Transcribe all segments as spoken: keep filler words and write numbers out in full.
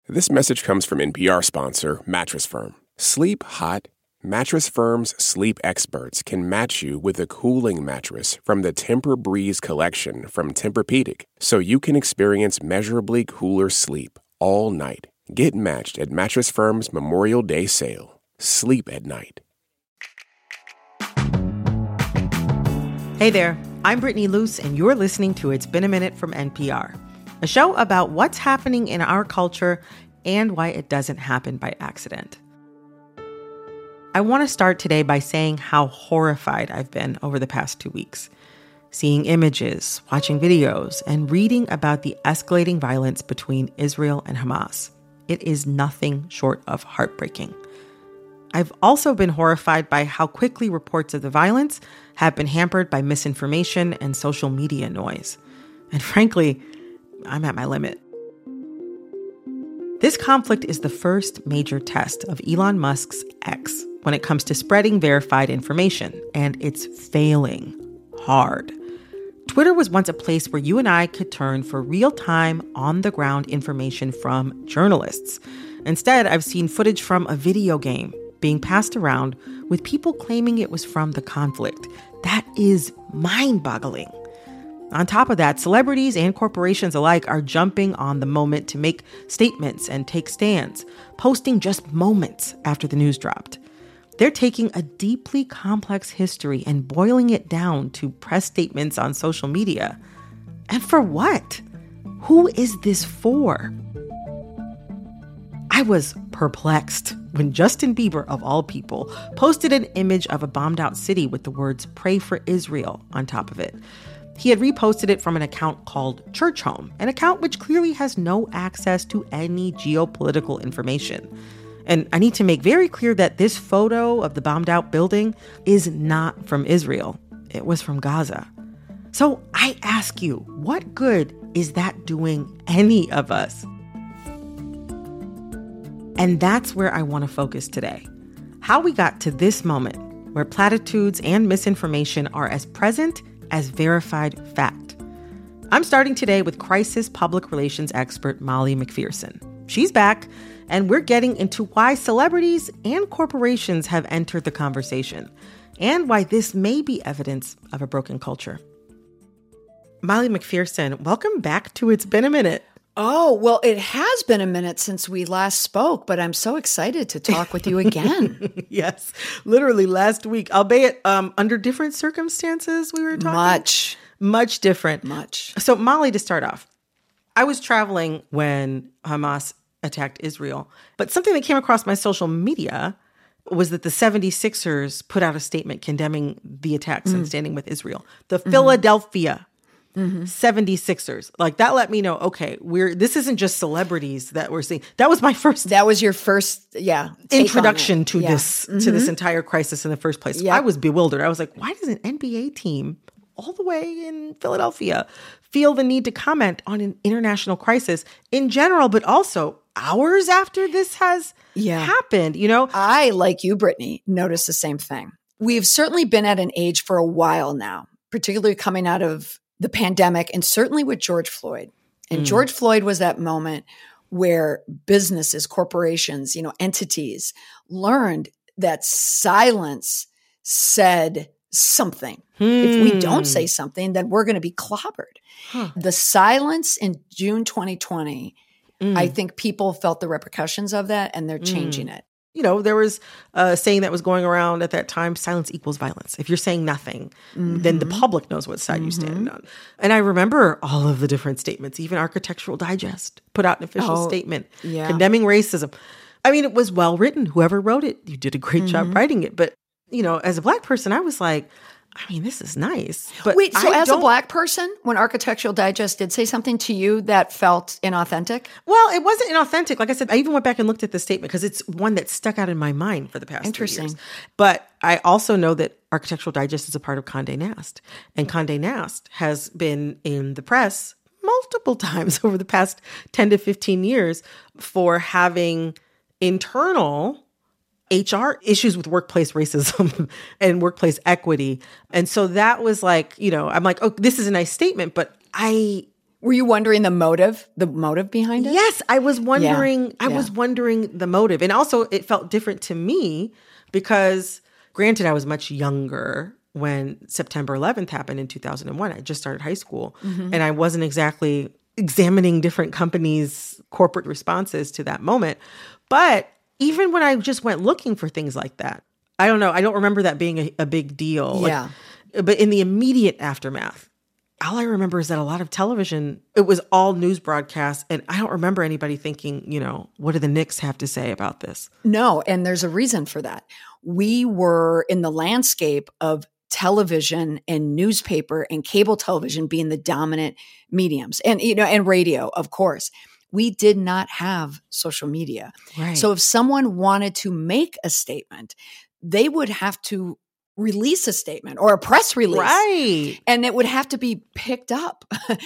This message comes from N P R sponsor Mattress Firm. Sleep hot. Mattress Firm's sleep experts can match you with a cooling mattress from the Tempur-Breeze collection from Tempur-Pedic, so you can experience measurably cooler sleep all night. Get matched at Mattress Firm's Memorial Day sale. Sleep at night. Hey there, I'm Brittany Luce, and you're listening to It's Been a Minute from N P R, a show about what's happening in our culture and why it doesn't happen by accident. I want to start today by saying how horrified I've been over the past two weeks. Seeing images, watching videos, and reading about the escalating violence between Israel and Hamas. It is nothing short of heartbreaking. I've also been horrified by how quickly reports of the violence have been hampered by misinformation and social media noise. And frankly, I'm at my limit. This conflict is the first major test of Elon Musk's X when it comes to spreading verified information, and it's failing hard. Twitter was once a place where you and I could turn for real-time, on-the-ground information from journalists. Instead, I've seen footage from a video game being passed around with people claiming it was from the conflict. That is mind-boggling. On top of that, celebrities and corporations alike are jumping on the moment to make statements and take stands, posting just moments after the news dropped. They're taking a deeply complex history and boiling it down to press statements on social media. And for what? Who is this for? I was perplexed when Justin Bieber, of all people, posted an image of a bombed-out city with the words "Pray for Israel" on top of it. He had reposted it from an account called Church Home, an account which clearly has no access to any geopolitical information. And I need to make very clear that this photo of the bombed-out building is not from Israel. It was from Gaza. So I ask you, what good is that doing any of us? And that's where I want to focus today. How we got to this moment where platitudes and misinformation are as present as verified fact. I'm starting today with crisis public relations expert Molly McPherson. She's back, and we're getting into why celebrities and corporations have entered the conversation, and why this may be evidence of a broken culture. Molly McPherson, welcome back to It's Been a Minute. Oh, well, it has been a minute since we last spoke, but I'm so excited to talk with you again. Yes, literally last week, albeit um, under different circumstances we were talking. Much. Much different. Much. So Molly, to start off, I was traveling when Hamas attacked Israel, but something that came across my social media was that the seventy-sixers put out a statement condemning the attacks mm. and standing with Israel. The mm-hmm. Philadelphia Mm-hmm. seventy-sixers. Like, that let me know, okay, we're this isn't just celebrities that we're seeing. That was my first That was your first, yeah, introduction to yeah. this mm-hmm. to this entire crisis in the first place. Yep. I was bewildered. I was like, why does an N B A team all the way in Philadelphia feel the need to comment on an international crisis in general, but also hours after this has yeah. happened, you know? I, like you, Brittany, noticed the same thing. We've certainly been at an age for a while now, particularly coming out of the pandemic, and certainly with George Floyd. And mm. George Floyd was that moment where businesses, corporations, you know, entities learned that silence said something. Hmm. If we don't say something, then we're going to be clobbered. Huh. The silence in June twenty twenty, mm. I think people felt the repercussions of that, and they're changing mm. it. You know, there was a saying that was going around at that time, silence equals violence. If you're saying nothing, mm-hmm. then the public knows what side mm-hmm. you stand on. And I remember all of the different statements. Even Architectural Digest put out an official oh, statement yeah. condemning racism. I mean, it was well written. Whoever wrote it, you did a great mm-hmm. job writing it. But, you know, as a Black person, I was like, I mean, this is nice. But Wait, so I as don't... a Black person, when Architectural Digest did say something to you that felt inauthentic? Well, it wasn't inauthentic. Like I said, I even went back and looked at the statement because it's one that stuck out in my mind for the past Interesting. three years. But I also know that Architectural Digest is a part of Condé Nast. And Condé Nast has been in the press multiple times over the past ten to fifteen years for having internal H R issues with workplace racism and workplace equity. And so that was like, you know, I'm like, oh, this is a nice statement, but I Were you wondering the motive, the motive behind it? Yes, I was wondering, Yeah. I Yeah. was wondering the motive. And also it felt different to me because granted, I was much younger when September eleventh happened in two thousand one. I just started high school Mm-hmm. and I wasn't exactly examining different companies' corporate responses to that moment. But even when I just went looking for things like that, I don't know, I don't remember that being a, a big deal. Yeah. Like, but in the immediate aftermath, all I remember is that a lot of television, it was all news broadcasts. And I don't remember anybody thinking, you know, what do the Knicks have to say about this? No, and there's a reason for that. We were in the landscape of television and newspaper and cable television being the dominant mediums, and you know, and radio, of course. We did not have social media. Right. So if someone wanted to make a statement, they would have to release a statement or a press release. Right. And it would have to be picked up.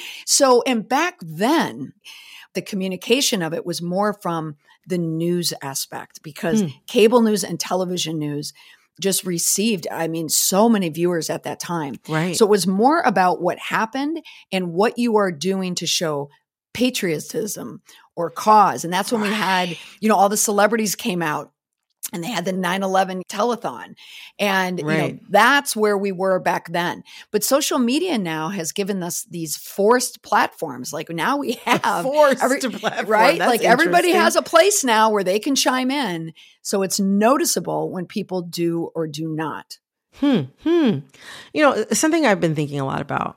So, and back then, the communication of it was more from the news aspect because Hmm. cable news and television news just received, I mean, so many viewers at that time. Right. So it was more about what happened and what you are doing to show patriotism or cause. And that's when we had, you know, all the celebrities came out and they had the nine eleven telethon. And you know, Right. that's where we were back then. But social media now has given us these forced platforms. Like now we have forced every- platform. right? That's Like everybody interesting. has a place now where they can chime in. So it's noticeable when people do or do not. Hmm. Hmm. You know, something I've been thinking a lot about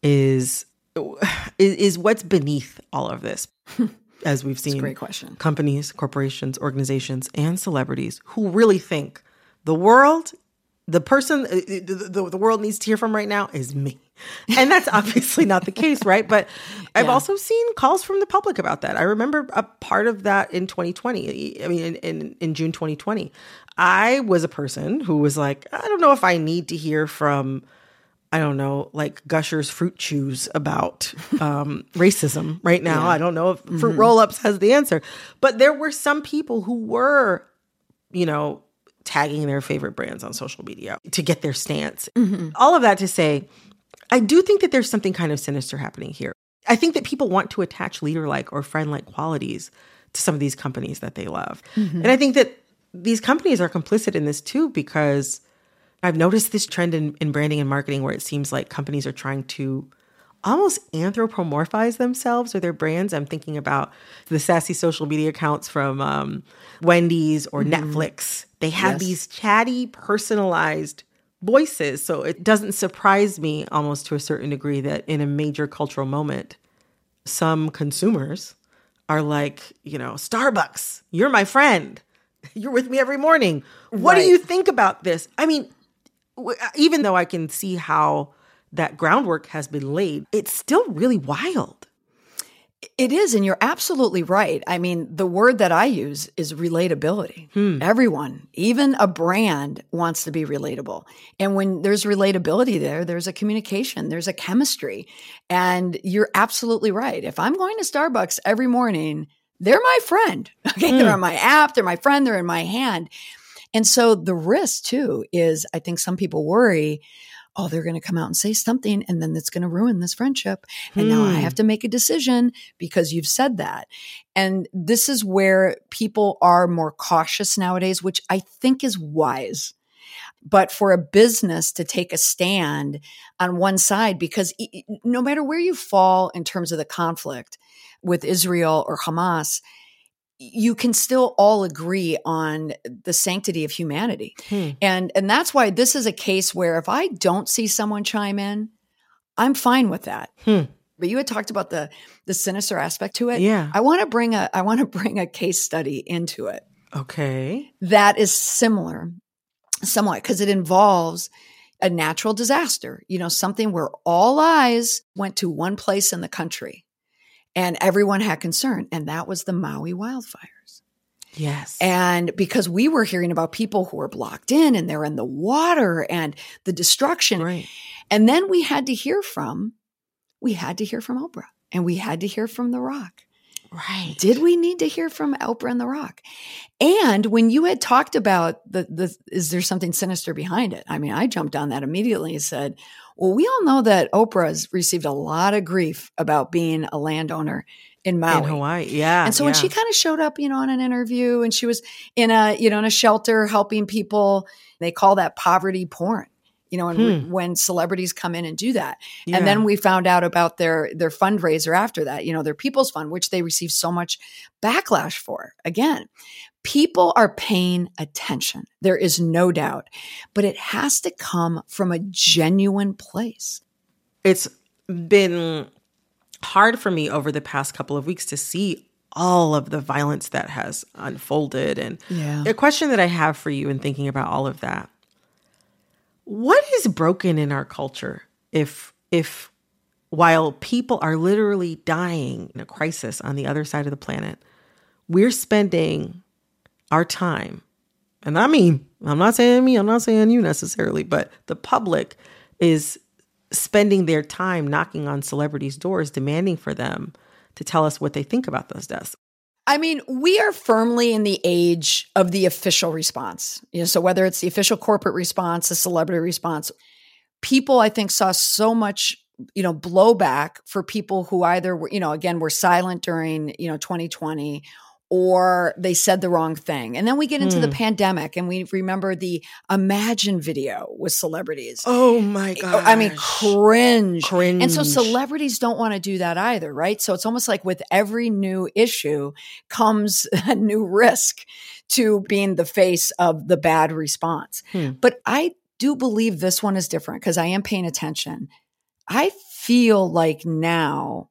is is, is what's beneath all of this. As we've It's a seen, great question. companies, corporations, organizations, and celebrities who really think the world, the person the, the, the world needs to hear from right now is me. And that's obviously not the case, right? But I've Yeah. also seen calls from the public about that. I remember a part of that in twenty twenty. I mean, in, in, in June twenty twenty. I was a person who was like, I don't know if I need to hear from I don't know, like Gushers Fruit Chews about um, racism right now. Yeah. I don't know if Fruit Roll-Ups has the answer. But there were some people who were, you know, tagging their favorite brands on social media to get their stance. All of that to say, I do think that there's something kind of sinister happening here. I think that people want to attach leader-like or friend-like qualities to some of these companies that they love. And I think that these companies are complicit in this too, because I've noticed this trend in, in branding and marketing where it seems like companies are trying to almost anthropomorphize themselves or their brands. I'm thinking about the sassy social media accounts from um, Wendy's or Netflix. They have Yes. these chatty, personalized voices. So it doesn't surprise me almost to a certain degree that in a major cultural moment, some consumers are like, you know, Starbucks, you're my friend. You're with me every morning. What do Right. you think about this? I mean, w- even though I can see how that groundwork has been laid, it's still really wild. It is, and you're absolutely right. I mean, the word that I use is relatability. Everyone, even a brand, wants to be relatable. And when there's relatability there, there's a communication, there's a chemistry. And you're absolutely right. If I'm going to Starbucks every morning, they're my friend. Okay, they're on my app, they're my friend, they're in my hand. And so the risk too is I think some people worry, oh, they're going to come out and say something and then it's going to ruin this friendship. And now I have to make a decision because you've said that. And this is where people are more cautious nowadays, which I think is wise. But for a business to take a stand on one side, because e- no matter where you fall in terms of the conflict with Israel or Hamas, you can still all agree on the sanctity of humanity. Hmm. And and that's why this is a case where if I don't see someone chime in, I'm fine with that. Hmm. But you had talked about the the sinister aspect to it. Yeah. I want to bring a I want to bring a case study into it Okay. that is similar somewhat because it involves a natural disaster, you know, something where all eyes went to one place in the country. And everyone had concern, and that was the Maui wildfires. Yes. And because we were hearing about people who were blocked in and they're in the water and the destruction. Right. And then we had to hear from, we had to hear from Oprah and we had to hear from The Rock. Right. Did we need to hear from Oprah and The Rock? And when you had talked about the, the, is there something sinister behind it? I mean, I jumped on that immediately and said, well, we all know that Oprah has received a lot of grief about being a landowner in Maui. In Hawaii, yeah. And so yeah. when she kind of showed up, you know, in an interview and she was in a, you know, in a shelter helping people, they call that poverty porn. You know, and hmm. when celebrities come in and do that. Yeah. And then we found out about their their fundraiser after that, you know, their People's Fund, which they received so much backlash for. Again, people are paying attention. There is no doubt. But it has to come from a genuine place. It's been hard for me over the past couple of weeks to see all of the violence that has unfolded. And yeah. a question that I have for you in thinking about all of that. What is broken in our culture if if while people are literally dying in a crisis on the other side of the planet, we're spending our time, and I mean, I'm not saying me, I'm not saying you necessarily, but the public is spending their time knocking on celebrities' doors, demanding for them to tell us what they think about those deaths. I mean, we are firmly in the age of the official response. You know, so whether it's the official corporate response, the celebrity response, people, I think, saw so much, you know, blowback for people who either were, you know, again, were silent during, you know, twenty twenty, or they said the wrong thing. And then we get into hmm. the pandemic and we remember the Imagine video with celebrities. Oh my God. I mean, cringe. Cringe. And so celebrities don't want to do that either, right? So it's almost like with every new issue comes a new risk to being the face of the bad response. Hmm. But I do believe this one is different because I am paying attention. I feel like now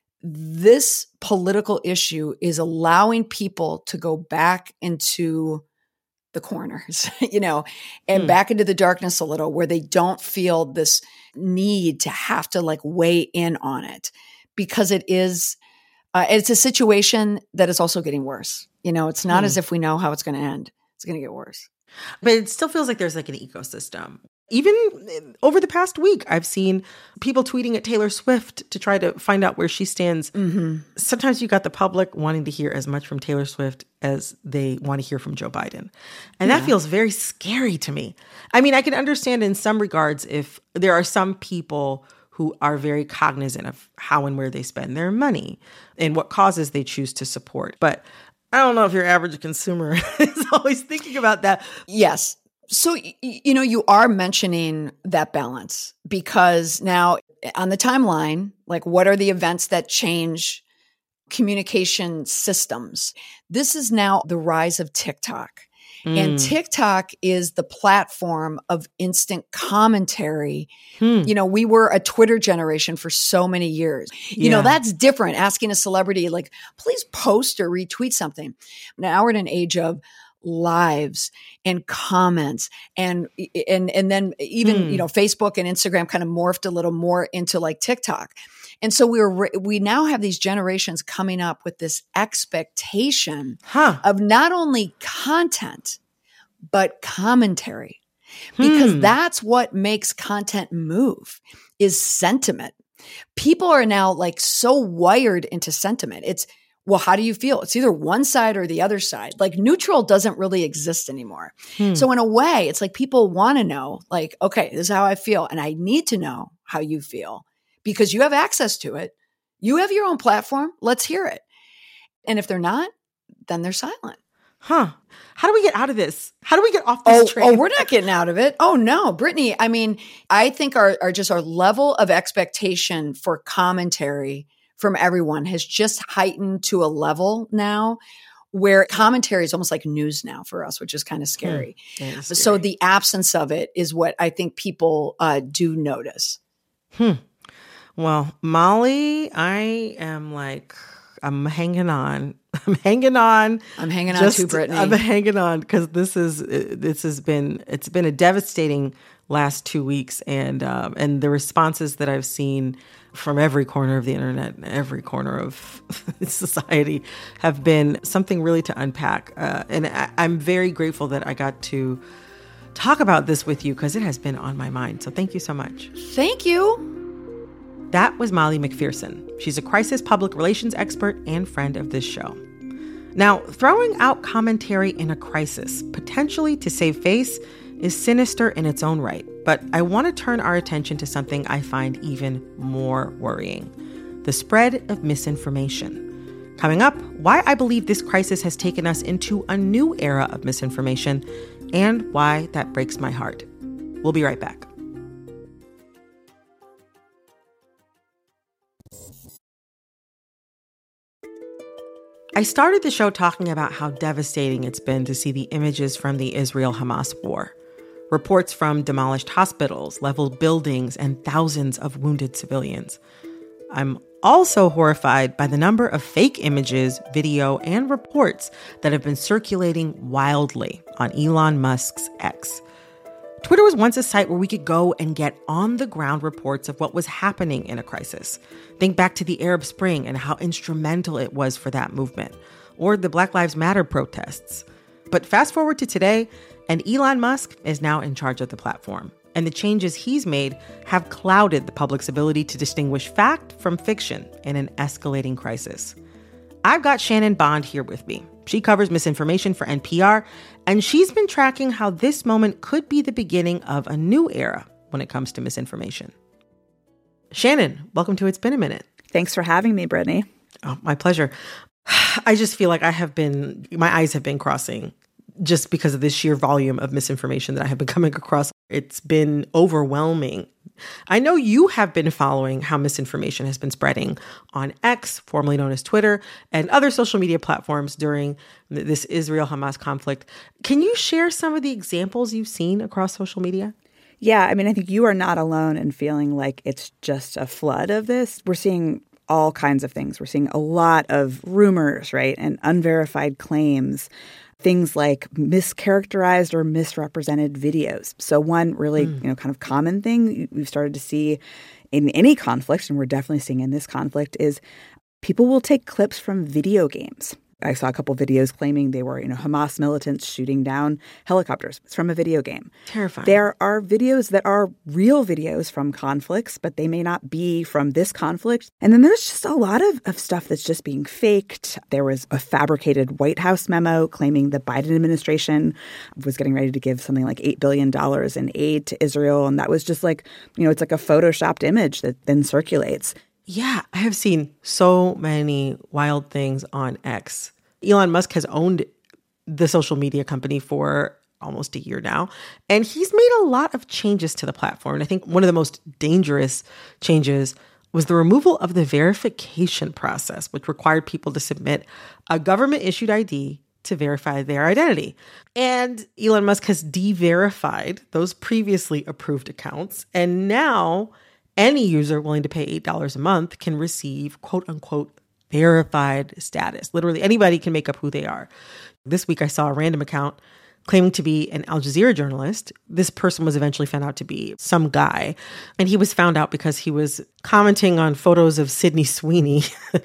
this political issue is allowing people to go back into the corners, you know, and mm. back into the darkness a little where they don't feel this need to have to like weigh in on it because it is, uh, it's a situation that is also getting worse. You know, it's not mm. as if we know how it's going to end. It's going to get worse. But it still feels like there's like an ecosystem. Even over the past week, I've seen people tweeting at Taylor Swift to try to find out where she stands. Mm-hmm. Sometimes you got the public wanting to hear as much from Taylor Swift as they want to hear from Joe Biden. And yeah. that feels very scary to me. I mean, I can understand in some regards if there are some people who are very cognizant of how and where they spend their money and what causes they choose to support. But I don't know if your average consumer is always thinking about that. Yes. So, you know, you are mentioning that balance because now on the timeline, like what are the events that change communication systems? This is now the rise of TikTok. Mm. And TikTok is the platform of instant commentary. Hmm. You know, we were a Twitter generation for so many years. You yeah. know, that's different. Asking a celebrity, like, please post or retweet something. Now we're in an age of lives and comments and and and then even hmm. you know Facebook and Instagram kind of morphed a little more into like TikTok. And so we were we now have these generations coming up with this expectation huh. of not only content but commentary. Because hmm. that's what makes content move is sentiment. People are now like so wired into sentiment. It's well, how do you feel? It's either one side or the other side. Like neutral doesn't really exist anymore. Hmm. So in a way, it's like people want to know, like, okay, this is how I feel. And I need to know how you feel because you have access to it. You have your own platform. Let's hear it. And if they're not, then they're silent. Huh. How do we get out of this? How do we get off this oh, train? Oh, we're not getting out of it. Oh, no. Brittany, I mean, I think our, our just our level of expectation for commentary from everyone has just heightened to a level now where commentary is almost like news now for us, which is kind of scary. Hmm. Scary. So the absence of it is what I think people uh, do notice. Hmm. Well, Molly, I am like, I'm hanging on. I'm hanging on. I'm hanging on too, Brittany. I'm hanging on because this is, this has been, it's been a devastating last two weeks. And, um, and the responses that I've seen from every corner of the internet and every corner of society have been something really to unpack. Uh, and I, I'm very grateful that I got to talk about this with you because it has been on my mind. So thank you so much. Thank you. That was Molly McPherson. She's a crisis public relations expert and friend of this show. Now, throwing out commentary in a crisis, potentially to save face, is sinister in its own right. But I want to turn our attention to something I find even more worrying: the spread of misinformation. Coming up, why I believe this crisis has taken us into a new era of misinformation, and why that breaks my heart. We'll be right back. I started the show talking about how devastating it's been to see the images from the Israel-Hamas war. Reports from demolished hospitals, leveled buildings, and thousands of wounded civilians. I'm also horrified by the number of fake images, video, and reports that have been circulating wildly on Elon Musk's X. Twitter was once a site where we could go and get on-the-ground reports of what was happening in a crisis. Think back to the Arab Spring and how instrumental it was for that movement, or the Black Lives Matter protests. But fast forward to today, and Elon Musk is now in charge of the platform. And the changes he's made have clouded the public's ability to distinguish fact from fiction in an escalating crisis. I've got Shannon Bond here with me. She covers misinformation for N P R, and she's been tracking how this moment could be the beginning of a new era when it comes to misinformation. Shannon, welcome to It's Been a Minute. Thanks for having me, Brittany. Oh, my pleasure. I just feel like I have been, my eyes have been crossing just because of the sheer volume of misinformation that I have been coming across. It's been overwhelming. I know you have been following how misinformation has been spreading on X, formerly known as Twitter, and other social media platforms during this Israel-Hamas conflict. Can you share some of the examples you've seen across social media? Yeah, I mean, I think you are not alone in feeling like it's just a flood of this. We're seeing all kinds of things. We're seeing a lot of rumors, right, and unverified claims. Things like mischaracterized or misrepresented videos. So one really, mm. you know, kind of common thing we've started to see in any conflict, and we're definitely seeing in this conflict, is people will take clips from video games. I saw a couple videos claiming they were, you know, Hamas militants shooting down helicopters. It's from a video game. Terrifying. There are videos that are real videos from conflicts, but they may not be from this conflict. And then there's just a lot of, of stuff that's just being faked. There was a fabricated White House memo claiming the Biden administration was getting ready to give something like eight billion dollars in aid to Israel. And that was just like, you know, it's like a photoshopped image that then circulates. Yeah, I have seen so many wild things on X. Elon Musk has owned the social media company for almost a year now, and he's made a lot of changes to the platform. And I think one of the most dangerous changes was the removal of the verification process, which required people to submit a government-issued I D to verify their identity. And Elon Musk has de-verified those previously approved accounts, and now any user willing to pay eight dollars a month can receive, quote unquote, verified status. Literally anybody can make up who they are. This week I saw a random account claiming to be an Al Jazeera journalist. This person was eventually found out to be some guy. And he was found out because he was commenting on photos of Sydney Sweeney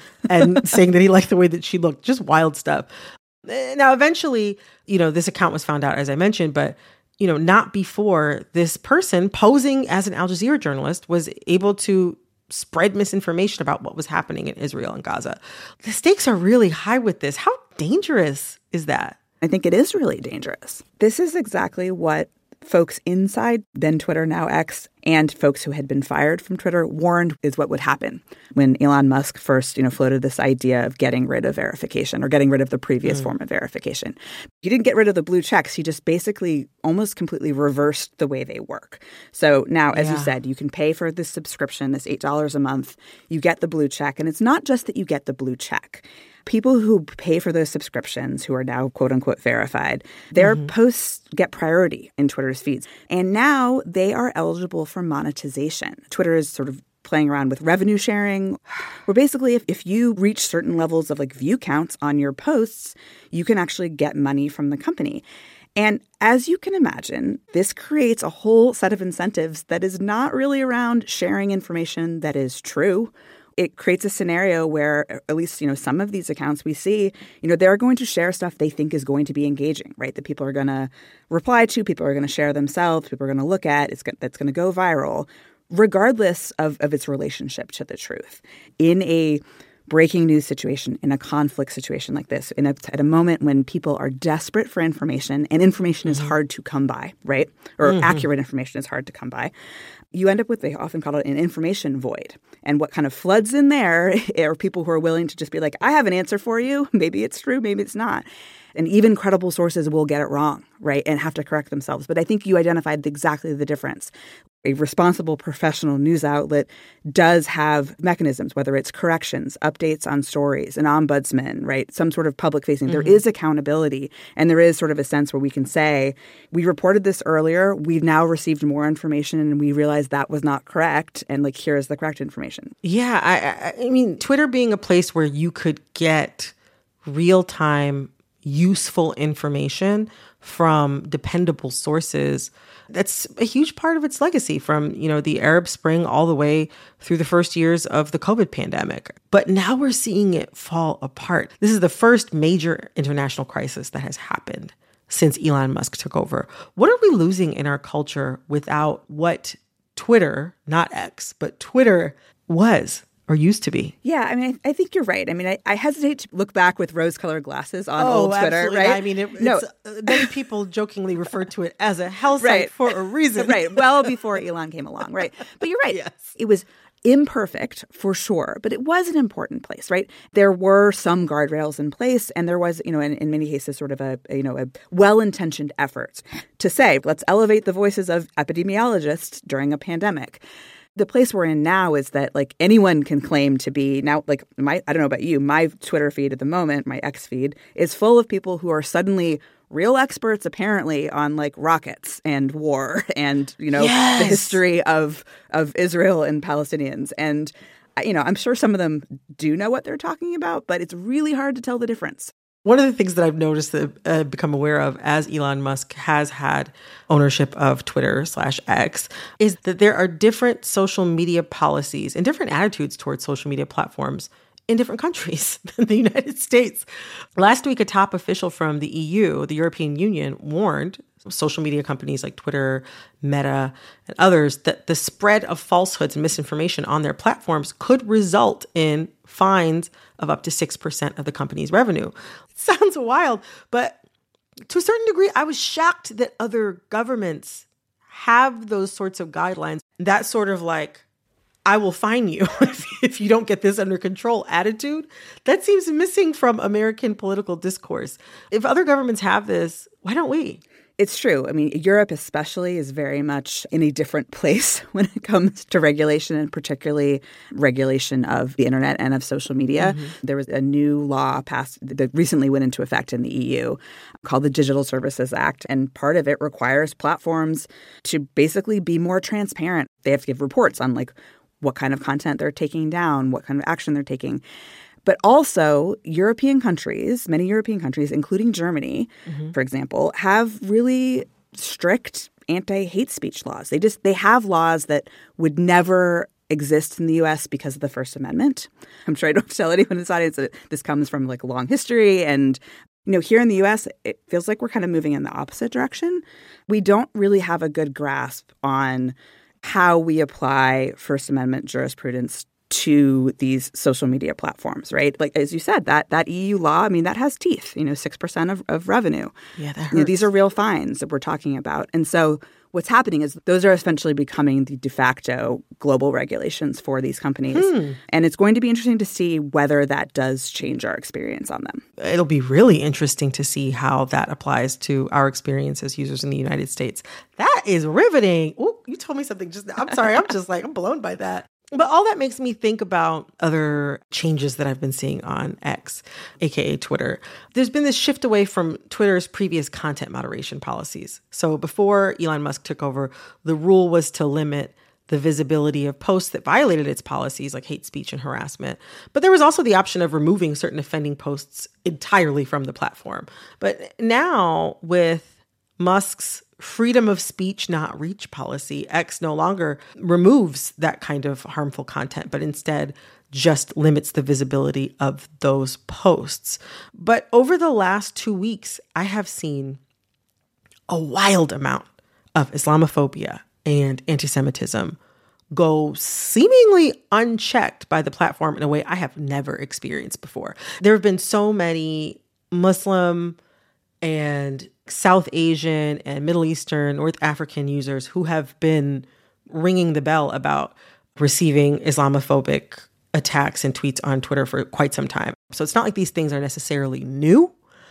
and saying that he liked the way that she looked. Just wild stuff. Now, eventually, you know, this account was found out, as I mentioned, but you know, not before this person posing as an Al Jazeera journalist was able to spread misinformation about what was happening in Israel and Gaza. The stakes are really high with this. How dangerous is that? I think it is really dangerous. This is exactly what folks inside then Twitter, now X, and folks who had been fired from Twitter warned is what would happen when Elon Musk first, you know, floated this idea of getting rid of verification or getting rid of the previous mm. form of verification. He didn't get rid of the blue checks. He just basically almost completely reversed the way they work. So now, as yeah. you said, you can pay for this subscription, this eight dollars a month. You get the blue check. And it's not just that you get the blue check. People who pay for those subscriptions, who are now quote unquote verified, their mm-hmm. posts get priority in Twitter's feeds. And now they are eligible for monetization. Twitter is sort of playing around with revenue sharing, where basically if, if you reach certain levels of like view counts on your posts, you can actually get money from the company. And as you can imagine, this creates a whole set of incentives that is not really around sharing information that is true. It creates a scenario where at least, you know, some of these accounts we see, you know, they're going to share stuff they think is going to be engaging, right? That people are going to reply to, people are going to share themselves, people are going to look at, it's that's going to go viral. regardless of, of its relationship to the truth. In a breaking news situation, in a conflict situation like this, in a, at a moment when people are desperate for information and information mm-hmm. is hard to come by, right? Or mm-hmm. accurate information is hard to come by. You end up with, they often call it an information void. And what kind of floods in there are people who are willing to just be like, I have an answer for you. Maybe it's true, maybe it's not. And even credible sources will get it wrong, right, and have to correct themselves. But I think you identified exactly the difference. A responsible professional news outlet does have mechanisms, whether it's corrections, updates on stories, an ombudsman, right, some sort of public facing. Mm-hmm. There is accountability, and there is sort of a sense where we can say, we reported this earlier, we've now received more information, and we realized that was not correct, and like, here is the correct information. Yeah, I, I mean, Twitter being a place where you could get real-time useful information from dependable sources. That's a huge part of its legacy from, you know, the Arab Spring all the way through the first years of the COVID pandemic. But now we're seeing it fall apart. This is the first major international crisis that has happened since Elon Musk took over. What are we losing in our culture without what Twitter, not X, but Twitter was or used to be? Yeah, I mean, I, I think you're right. I mean, I, I hesitate to look back with rose-colored glasses on oh, old Twitter, absolutely. right? I mean, it, no. it's, uh, many people jokingly refer to it as a hell site right. for a reason. Right, well before Elon came along, right? But you're right. Yes. It was imperfect for sure, but it was an important place, right? There were some guardrails in place, and there was, you know, in, in many cases, sort of a, a, you know, a well-intentioned effort to say, let's elevate the voices of epidemiologists during a pandemic. The place we're in now is that like anyone can claim to be now like my I don't know about you, my Twitter feed at the moment, my X feed is full of people who are suddenly real experts apparently on like rockets and war and, you know, yes. the history of of Israel and Palestinians. And, you know, I'm sure some of them do know what they're talking about, but it's really hard to tell the difference. One of the things that I've noticed that I've uh, become aware of as Elon Musk has had ownership of Twitter slash X is that there are different social media policies and different attitudes towards social media platforms in different countries than the United States. Last week, a top official from the E U, the European Union, warned social media companies like Twitter, Meta, and others that the spread of falsehoods and misinformation on their platforms could result in fines of up to six percent of the company's revenue. It sounds wild, but to a certain degree, I was shocked that other governments have those sorts of guidelines. That sort of like, I will fine you if, if you don't get this under control attitude, that seems missing from American political discourse. If other governments have this, why don't we? It's true. I mean, Europe especially is very much in a different place when it comes to regulation, and particularly regulation of the internet and of social media. Mm-hmm. There was a new law passed that recently went into effect in the E U called the Digital Services Act. And part of it requires platforms to basically be more transparent. They have to give reports on like what kind of content they're taking down, what kind of action they're taking. But also, European countries, many European countries, including Germany, mm-hmm. for example, have really strict anti-hate speech laws. They just they have laws that would never exist in the U S because of the First Amendment. I'm sure I don't have to tell anyone in this audience that this comes from like a long history. And, you know, here in the U S, it feels like we're kind of moving in the opposite direction. We don't really have a good grasp on how we apply First Amendment jurisprudence to these social media platforms, right? Like, as you said, that that E U law, I mean, that has teeth, you know, six percent of, of revenue. Yeah, that hurts. You know, these are real fines that we're talking about. And so what's happening is those are essentially becoming the de facto global regulations for these companies. Hmm. And it's going to be interesting to see whether that does change our experience on them. It'll be really interesting to see how that applies to our experience as users in the United States. That is riveting. Oh, you told me something just now. I'm sorry. I'm just like, I'm blown by that. But all that makes me think about other changes that I've been seeing on X, aka Twitter. There's been this shift away from Twitter's previous content moderation policies. So before Elon Musk took over, the rule was to limit the visibility of posts that violated its policies like hate speech and harassment. But there was also the option of removing certain offending posts entirely from the platform. But now with Musk's freedom of speech, not reach policy, X no longer removes that kind of harmful content, but instead just limits the visibility of those posts. But over the last two weeks, I have seen a wild amount of Islamophobia and anti-Semitism go seemingly unchecked by the platform in a way I have never experienced before. There have been so many Muslim and South Asian and Middle Eastern, North African users who have been ringing the bell about receiving Islamophobic attacks and tweets on Twitter for quite some time. So it's not like these things are necessarily new,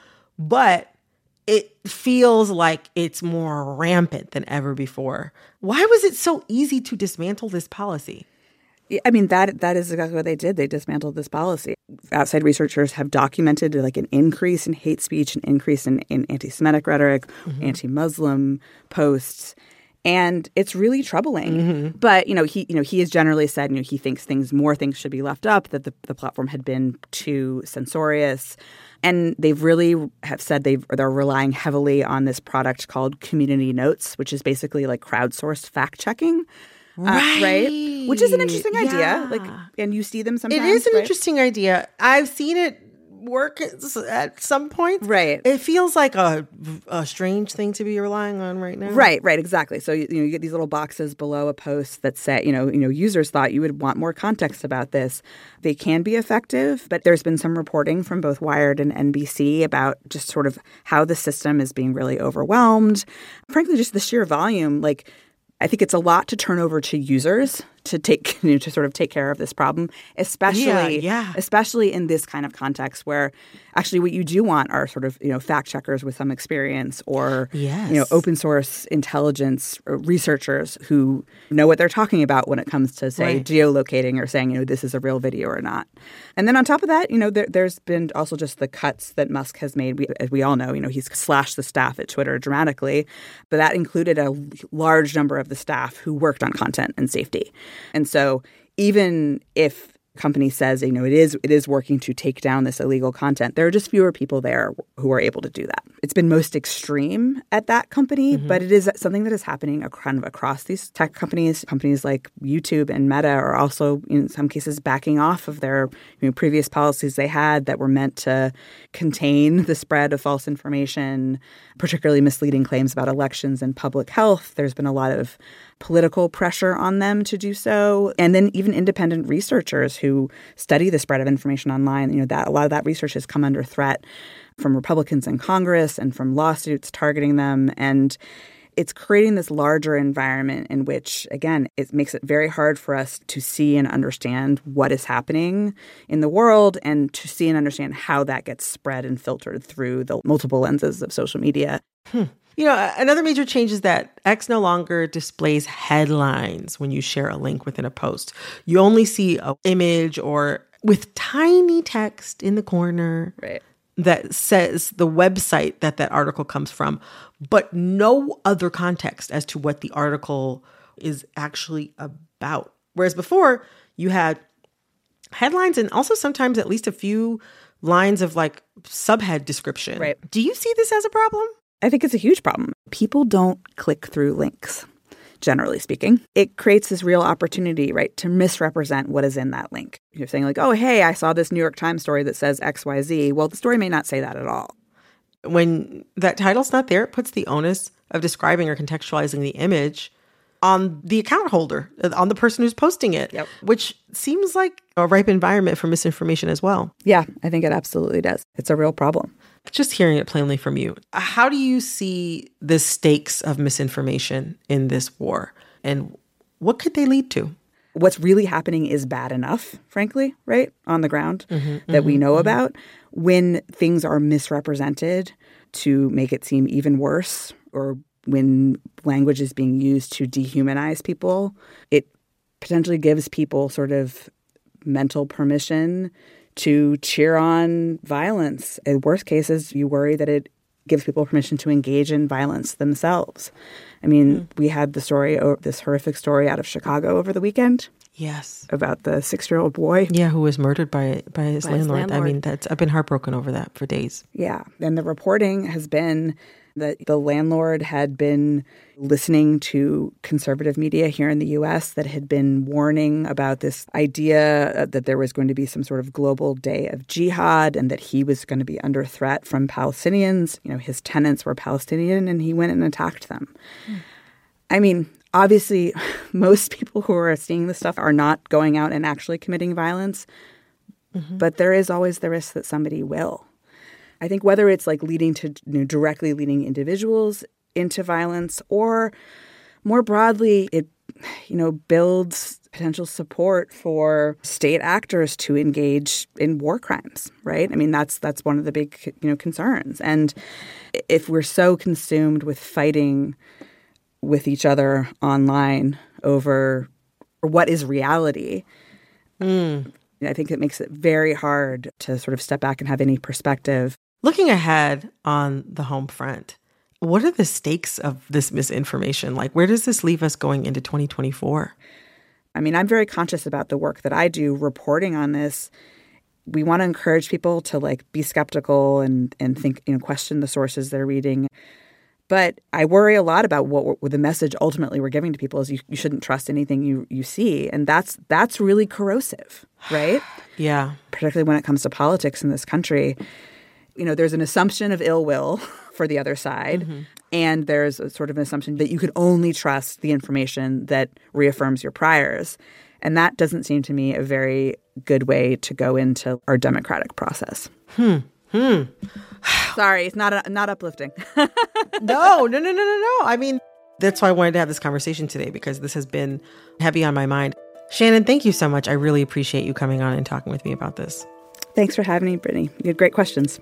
but it feels like it's more rampant than ever before. Why was it so easy to dismantle this policy? I mean, that that is exactly what they did. They dismantled this policy. Outside researchers have documented like an increase in hate speech, an increase in, in anti-Semitic rhetoric, mm-hmm. anti-Muslim posts. And it's really troubling. Mm-hmm. But, you know, he you know, he has generally said, you know, he thinks things more things should be left up, that the, the platform had been too censorious. And they've really have said they've, they're relying heavily on this product called Community Notes, which is basically like crowdsourced fact-checking. Right. Uh, right. Which is an interesting yeah. idea. Like, and you see them sometimes. It is an right? interesting idea. I've seen it work at some point. Right. It feels like a, a strange thing to be relying on right now. Right, right, exactly. So you, you know, you get these little boxes below a post that say, you know, you know, users thought you would want more context about this. They can be effective, but there's been some reporting from both Wired and N B C about just sort of how the system is being really overwhelmed. Frankly, just the sheer volume, like I think it's a lot to turn over to users to take you know, to sort of take care of this problem, especially yeah, yeah. especially in this kind of context where actually what you do want are sort of you know fact checkers with some experience or yes. you know open source intelligence researchers who know what they're talking about when it comes to say right. geolocating or saying you know this is a real video or not. And then on top of that, you know there, there's been also just the cuts that Musk has made. We, as we all know, you know he's slashed the staff at Twitter dramatically, but that included a large number of the staff who worked on content and safety. And so even if a company says, you know, it is it is working to take down this illegal content, there are just fewer people there who are able to do that. It's been most extreme at that company, mm-hmm. but it is something that is happening kind of across these tech companies. Companies like YouTube and Meta are also, in some cases, backing off of their you know, previous policies they had that were meant to contain the spread of false information, particularly misleading claims about elections and public health. There's been a lot of political pressure on them to do so. And then even independent researchers who study the spread of information online, you know, that a lot of that research has come under threat from Republicans in Congress and from lawsuits targeting them. And it's creating this larger environment in which, again, it makes it very hard for us to see and understand what is happening in the world and to see and understand how that gets spread and filtered through the multiple lenses of social media. Hmm. You know, another major change is that X no longer displays headlines when you share a link within a post. You only see an image or with tiny text in the corner right. that says the website that that article comes from, but no other context as to what the article is actually about. Whereas before, you had headlines and also sometimes at least a few lines of like subhead description. Right. Do you see this as a problem? I think it's a huge problem. People don't click through links, generally speaking. It creates this real opportunity, right, to misrepresent what is in that link. You're saying like, oh, hey, I saw this New York Times story that says X Y Z. Well, the story may not say that at all. When that title's not there, it puts the onus of describing or contextualizing the image on the account holder, on the person who's posting it, yep. which seems like a ripe environment for misinformation as well. Yeah, I think it absolutely does. It's a real problem. Just hearing it plainly from you, how do you see the stakes of misinformation in this war and what could they lead to? What's really happening is bad enough, frankly, right, on the ground mm-hmm, that mm-hmm, we know mm-hmm. about. When things are misrepresented to make it seem even worse or when language is being used to dehumanize people, it potentially gives people sort of mental permission to cheer on violence. In worst cases, you worry that it gives people permission to engage in violence themselves. I mean, mm. we had the story, this horrific story out of Chicago over the weekend. Yes. About the six-year-old boy. Yeah, who was murdered by by his, by landlord. his landlord. I mean, that's I've been heartbroken over that for days. Yeah. And the reporting has been that the landlord had been listening to conservative media here in the U S that had been warning about this idea that there was going to be some sort of global day of jihad and that he was going to be under threat from Palestinians. You know, his tenants were Palestinian and he went and attacked them. Mm. I mean, Obviously, most people who are seeing this stuff are not going out and actually committing violence, mm-hmm. but there is always the risk that somebody will. I think whether it's like leading to, you know, directly leading individuals into violence, or more broadly, it, you know, builds potential support for state actors to engage in war crimes, right? I mean, that's that's one of the big, you know, concerns. And if we're so consumed with fighting with each other online over what is reality, mm. I think it makes it very hard to sort of step back and have any perspective. Looking ahead on the home front, what are the stakes of this misinformation? Like, where does this leave us going into twenty twenty-four? I mean, I'm very conscious about the work that I do reporting on this. We want to encourage people to like be skeptical and and think, you know, question the sources they're reading. But I worry a lot about what, what the message ultimately we're giving to people is you, you shouldn't trust anything you, you see. And that's that's really corrosive, right? Yeah. Particularly when it comes to politics in this country. You know, there's an assumption of ill will for the other side. Mm-hmm. And there's a sort of an assumption that you can only trust the information that reaffirms your priors. And that doesn't seem to me a very good way to go into our democratic process. Hmm. Hmm. Sorry, it's not not uplifting. no, no, no, no, no, no. I mean, that's why I wanted to have this conversation today, because this has been heavy on my mind. Shannon, thank you so much. I really appreciate you coming on and talking with me about this. Thanks for having me, Brittany. You had great questions.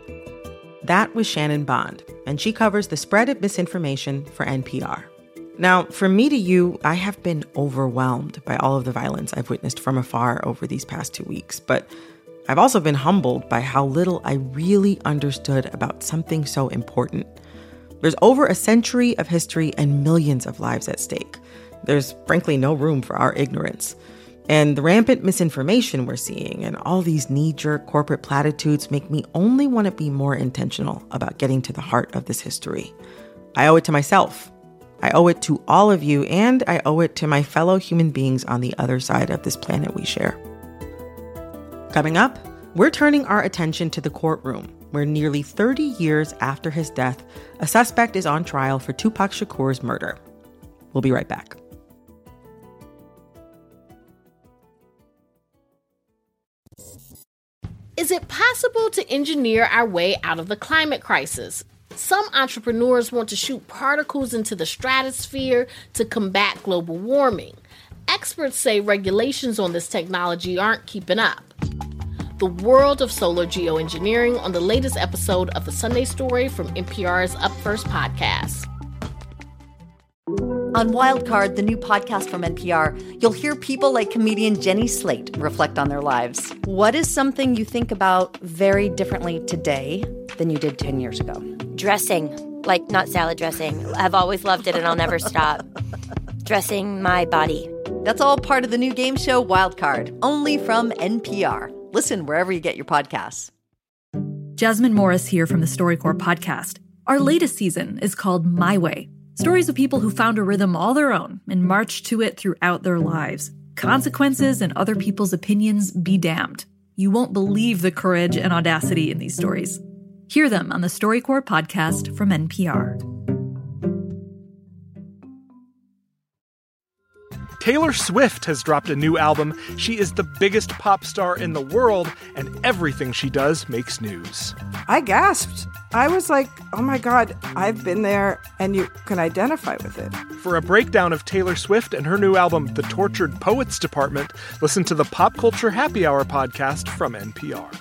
That was Shannon Bond, and she covers the spread of misinformation for N P R. Now, from me to you, I have been overwhelmed by all of the violence I've witnessed from afar over these past two weeks, but I've also been humbled by how little I really understood about something so important. There's over a century of history and millions of lives at stake. There's frankly no room for our ignorance. And the rampant misinformation we're seeing and all these knee-jerk corporate platitudes make me only want to be more intentional about getting to the heart of this history. I owe it to myself. I owe it to all of you, and I owe it to my fellow human beings on the other side of this planet we share. Coming up, we're turning our attention to the courtroom, where nearly thirty years after his death, a suspect is on trial for Tupac Shakur's murder. We'll be right back. Is it possible to engineer our way out of the climate crisis? Some entrepreneurs want to shoot particles into the stratosphere to combat global warming. Experts say regulations on this technology aren't keeping up. The world of solar geoengineering on the latest episode of The Sunday Story from N P R's Up First podcast. On Wildcard, the new podcast from N P R, you'll hear people like comedian Jenny Slate reflect on their lives. What is something you think about very differently today than you did ten years ago? Dressing, like not salad dressing. I've always loved it and I'll never stop. Dressing my body. That's all part of the new game show Wildcard, only from N P R. Listen wherever you get your podcasts. Jasmine Morris here from the StoryCorps podcast. Our latest season is called My Way. Stories of people who found a rhythm all their own and marched to it throughout their lives. Consequences and other people's opinions be damned. You won't believe the courage and audacity in these stories. Hear them on the StoryCorps podcast from N P R. Taylor Swift has dropped a new album. She is the biggest pop star in the world, and everything she does makes news. I gasped. I was like, oh my God, I've been there, and you can identify with it. For a breakdown of Taylor Swift and her new album, The Tortured Poets Department, listen to the Pop Culture Happy Hour podcast from N P R.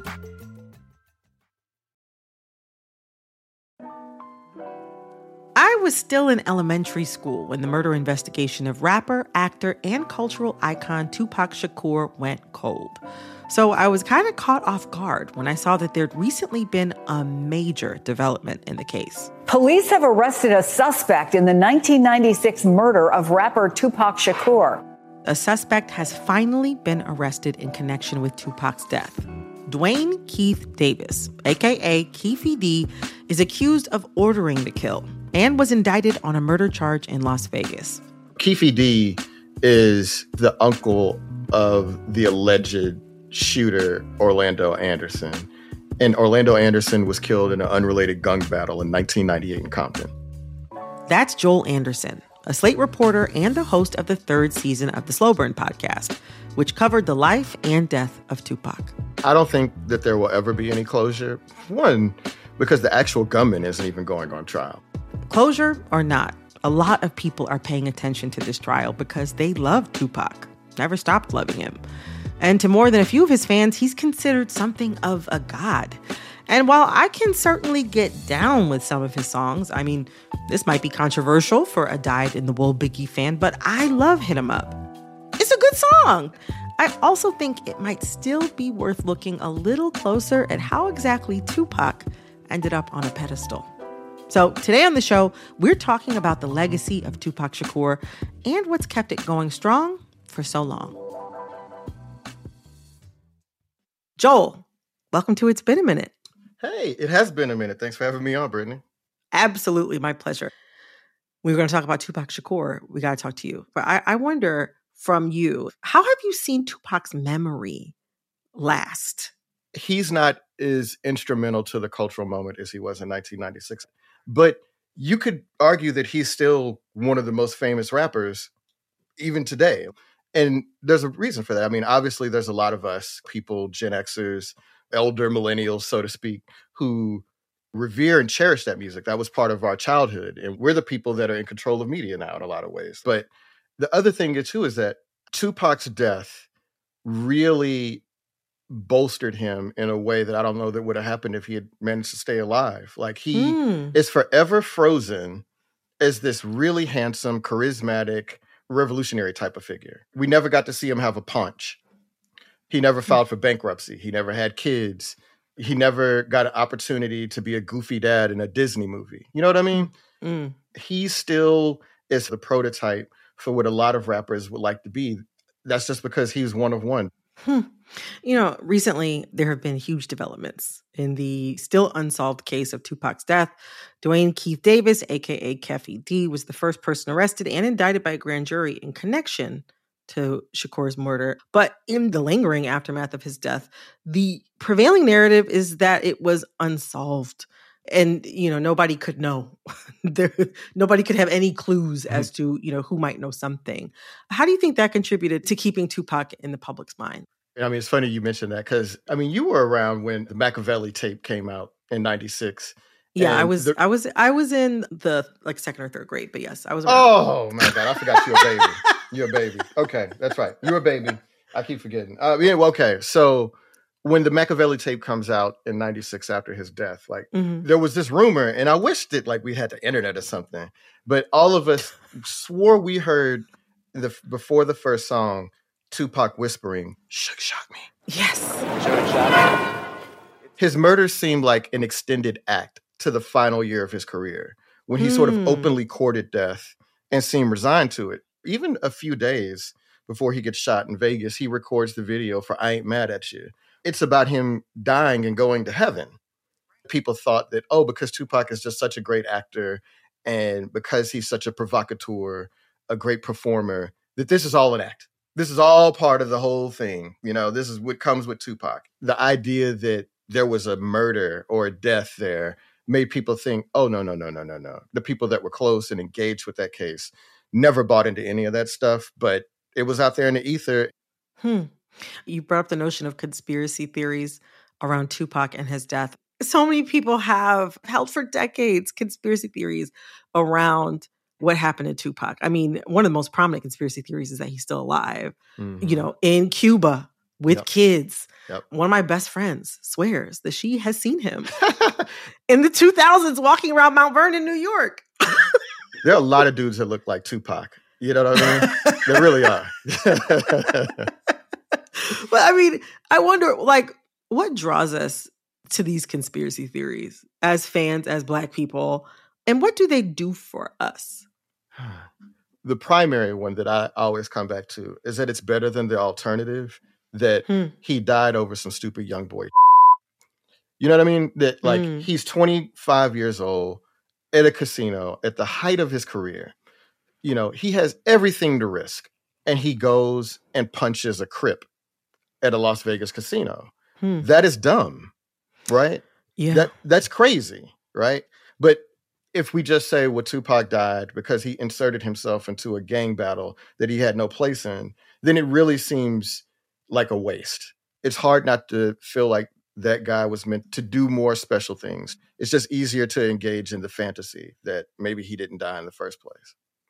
I was still in elementary school when the murder investigation of rapper, actor, and cultural icon Tupac Shakur went cold. So I was kind of caught off guard when I saw that there'd recently been a major development in the case. Police have arrested a suspect in the nineteen ninety-six murder of rapper Tupac Shakur. A suspect has finally been arrested in connection with Tupac's death. Dwayne Keith Davis, a k a. Keefy D, is accused of ordering the kill and was indicted on a murder charge in Las Vegas. Keefy D is the uncle of the alleged shooter, Orlando Anderson. And Orlando Anderson was killed in an unrelated gun battle in nineteen ninety-eight in Compton. That's Joel Anderson, a Slate reporter and the host of the third season of the Slow Burn podcast, which covered the life and death of Tupac. I don't think that there will ever be any closure. One, because the actual gunman isn't even going on trial. Closure or not, a lot of people are paying attention to this trial because they love Tupac, never stopped loving him. And to more than a few of his fans, he's considered something of a god. And while I can certainly get down with some of his songs, I mean, this might be controversial for a dyed-in-the-wool Biggie fan, but I love Hit 'Em Up. It's a good song. I also think it might still be worth looking a little closer at how exactly Tupac ended up on a pedestal. So today on the show, we're talking about the legacy of Tupac Shakur and what's kept it going strong for so long. Joel, welcome to It's Been a Minute. Hey, it has been a minute. Thanks for having me on, Brittany. Absolutely, my pleasure. We were going to talk about Tupac Shakur. We got to talk to you. But I, I wonder from you, how have you seen Tupac's memory last? He's not as instrumental to the cultural moment as he was in nineteen ninety-six. But you could argue that he's still one of the most famous rappers even today. And there's a reason for that. I mean, obviously, there's a lot of us, people, Gen Xers, elder millennials, so to speak, who revere and cherish that music. That was part of our childhood. And we're the people that are in control of media now in a lot of ways. But the other thing, too, is that Tupac's death really bolstered him in a way that I don't know that would have happened if he had managed to stay alive. Like, he mm. is forever frozen as this really handsome, charismatic, revolutionary type of figure. We never got to see him have a punch. He never filed for bankruptcy. He never had kids. He never got an opportunity to be a goofy dad in a Disney movie. You know what I mean? Mm. He still is the prototype for what a lot of rappers would like to be. That's just because he's one of one. Hmm. You know, recently there have been huge developments in the still unsolved case of Tupac's death. Dwayne Keith Davis, a k a. Keffe D, was the first person arrested and indicted by a grand jury in connection to Shakur's murder. But in the lingering aftermath of his death, the prevailing narrative is that it was unsolved. And, you know, nobody could know. there, nobody could have any clues mm-hmm. as to, you know, who might know something. How do you think that contributed to keeping Tupac in the public's mind? I mean, it's funny you mentioned that because, I mean, you were around when the Machiavelli tape came out in ninety-six. Yeah, I was, the, I was, I was in the like second or third grade, but yes, I was around. Oh my God, I forgot you're a baby. You're a baby. Okay, that's right. You're a baby. I keep forgetting. Uh, yeah, well, okay, so when the Machiavelli tape comes out in ninety-six after his death, like mm-hmm. there was this rumor, and I wished that like we had the internet or something, but all of us swore we heard the before the first song, Tupac whispering, "Shook shot me." Yes. Shook shot me. His murder seemed like an extended act to the final year of his career, when he mm. sort of openly courted death and seemed resigned to it. Even a few days before he gets shot in Vegas, he records the video for I Ain't Mad at You. It's about him dying and going to heaven. People thought that, oh, because Tupac is just such a great actor and because he's such a provocateur, a great performer, that this is all an act. This is all part of the whole thing. You know, this is what comes with Tupac. The idea that there was a murder or a death there made people think, oh, no, no, no, no, no, no. The people that were close and engaged with that case never bought into any of that stuff, but it was out there in the ether. Hmm. You brought up the notion of conspiracy theories around Tupac and his death. So many people have held for decades conspiracy theories around what happened to Tupac. I mean, one of the most prominent conspiracy theories is that he's still alive, mm-hmm. you know, in Cuba with yep. kids. Yep. One of my best friends swears that she has seen him in the two thousands walking around Mount Vernon, New York. There are a lot of dudes that look like Tupac. You know what I mean? They really are. But I mean, I wonder, like, what draws us to these conspiracy theories as fans, as Black people, and what do they do for us? The primary one that I always come back to is that it's better than the alternative, that hmm. he died over some stupid young boy. You know what I mean? That, like, mm. he's twenty-five years old at a casino at the height of his career. You know, he has everything to risk. And he goes and punches a Crip at a Las Vegas casino. Hmm. That is dumb, right? Yeah. That that's crazy, right? But if we just say, well, Tupac died because he inserted himself into a gang battle that he had no place in, then it really seems like a waste. It's hard not to feel like that guy was meant to do more special things. It's just easier to engage in the fantasy that maybe he didn't die in the first place.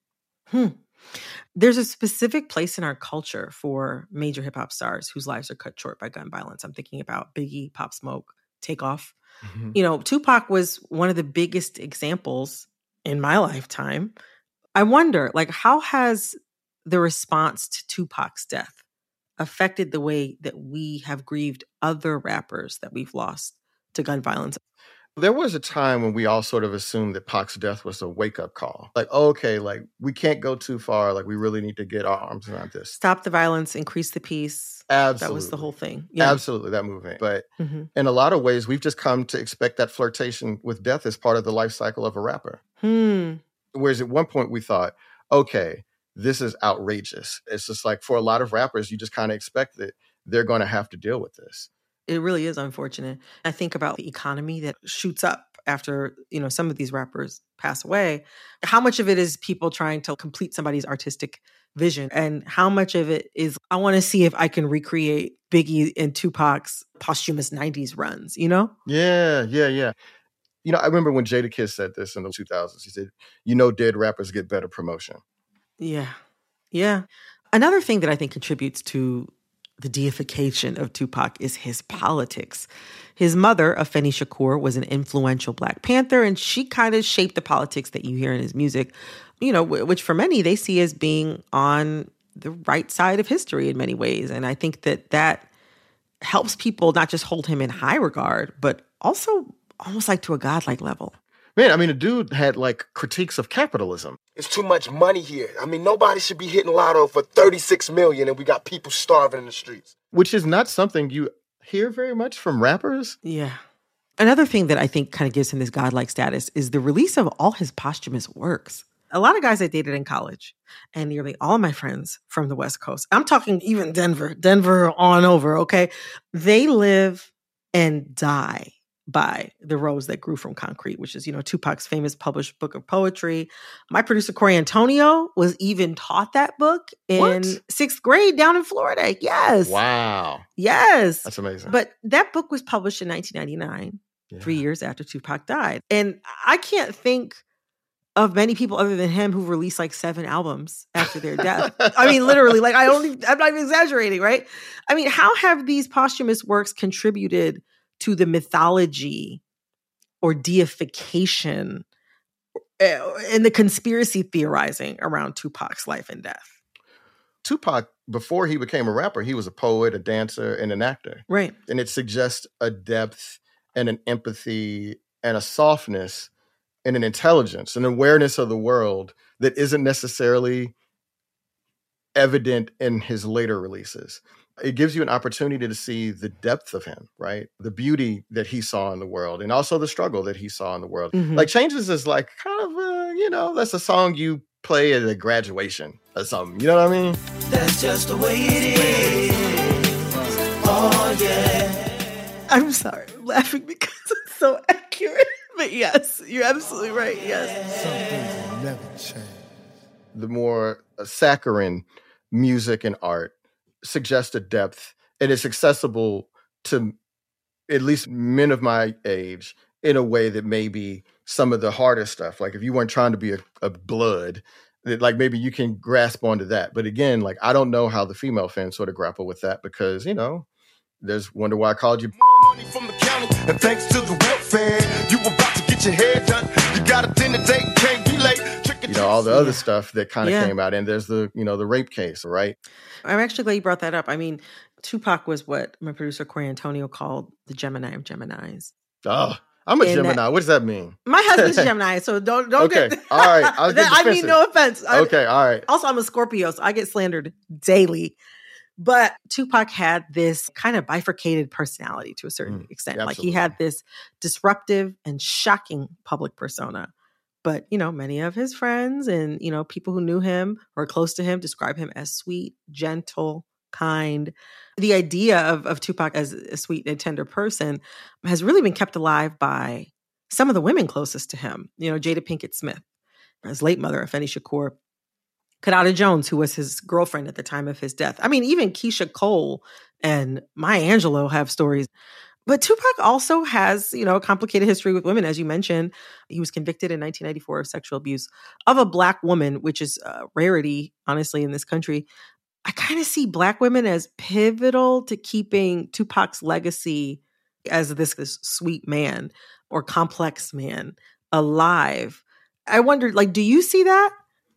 Hmm. There's a specific place in our culture for major hip hop stars whose lives are cut short by gun violence. I'm thinking about Biggie, Pop Smoke, Takeoff. Mm-hmm. You know, Tupac was one of the biggest examples in my lifetime. I wonder, like, how has the response to Tupac's death affected the way that we have grieved other rappers that we've lost to gun violence? There was a time when we all sort of assumed that Pac's death was a wake-up call. Like, oh, okay, like, we can't go too far. Like, we really need to get our arms around this. Stop the violence, increase the peace. Absolutely. That was the whole thing. Yeah. Absolutely, that movement. But mm-hmm. in a lot of ways, we've just come to expect that flirtation with death as part of the life cycle of a rapper. Hmm. Whereas at one point we thought, okay, this is outrageous. It's just like for a lot of rappers, you just kind of expect that they're going to have to deal with this. It really is unfortunate. I think about the economy that shoots up after, you know, some of these rappers pass away. How much of it is people trying to complete somebody's artistic vision? And how much of it is, I want to see if I can recreate Biggie and Tupac's posthumous nineties runs, you know? Yeah, yeah, yeah. You know, I remember when Jadakiss said this in the two thousands. He said, you know, dead rappers get better promotion. Yeah. Yeah. Another thing that I think contributes to the deification of Tupac is his politics. His mother, Afeni Shakur, was an influential Black Panther, and she kind of shaped the politics that you hear in his music, you know, which for many they see as being on the right side of history in many ways. And I think that that helps people not just hold him in high regard, but also almost like to a godlike level. Man, I mean, a dude had like critiques of capitalism. It's too much money here. I mean, nobody should be hitting lotto for thirty-six million and we got people starving in the streets. Which is not something you hear very much from rappers. Yeah. Another thing that I think kind of gives him this godlike status is the release of all his posthumous works. A lot of guys I dated in college, and nearly all of my friends from the West Coast, I'm talking even Denver, Denver on over, okay? They live and die by The Rose That Grew from Concrete, which is, you know, Tupac's famous published book of poetry. My producer, Corey Antonio, was even taught that book in what? sixth grade down in Florida. Yes. Wow. Yes. That's amazing. But that book was published in nineteen ninety-nine, yeah. three years after Tupac died. And I can't think of many people other than him who released like seven albums after their death. I mean, literally, like I only, I'm not even exaggerating, right? I mean, how have these posthumous works contributed to the mythology or deification and the conspiracy theorizing around Tupac's life and death? Tupac, before he became a rapper, he was a poet, a dancer, and an actor. Right. And it suggests a depth and an empathy and a softness and an intelligence, an awareness of the world that isn't necessarily evident in his later releases. It gives you an opportunity to see the depth of him, right? The beauty that he saw in the world and also the struggle that he saw in the world. Mm-hmm. Like Changes is like kind of, a, you know, that's a song you play at a graduation or something. You know what I mean? That's just the way it is. Oh, yeah. I'm sorry. I'm laughing because it's so accurate. But yes, you're absolutely right. Yes. Some things will never change. The more saccharine music and art suggests a depth, and it's accessible to at least men of my age in a way that maybe some of the harder stuff, like if you weren't trying to be a, a blood, that like maybe you can grasp onto that. But again, like I don't know how the female fans sort of grapple with that because, you know, there's Wonder Why I Called You. Money from the county, and thanks to the welfare, you about to get your hair done. You got a dinner date, can't be late. You know, all the yeah. other stuff that kind of yeah. came out. And there's the, you know, the rape case, right? I'm actually glad you brought that up. I mean, Tupac was what my producer Corey Antonio called the Gemini of Geminis. Oh, I'm a And Gemini. that- what does that mean? My husband's a Gemini, so don't don't Okay, get. all right. I'll get I mean, defensive. no offense. I- Okay, all right. Also, I'm a Scorpio, so I get slandered daily. But Tupac had this kind of bifurcated personality to a certain Mm, extent. yeah, Like he had this disruptive and shocking public persona. But, you know, many of his friends and, you know, people who knew him or close to him describe him as sweet, gentle, kind. The idea of, of Tupac as a sweet and tender person has really been kept alive by some of the women closest to him, you know, Jada Pinkett Smith, his late mother, Afeni Shakur, Kidada Jones, who was his girlfriend at the time of his death. I mean, even Keisha Cole and Maya Angelou have stories. But Tupac also has, you know, a complicated history with women. As you mentioned, he was convicted in nineteen ninety-four of sexual abuse of a Black woman, which is a rarity, honestly, in this country. I kind of see Black women as pivotal to keeping Tupac's legacy as this, this sweet man or complex man alive. I wondered, like, do you see that?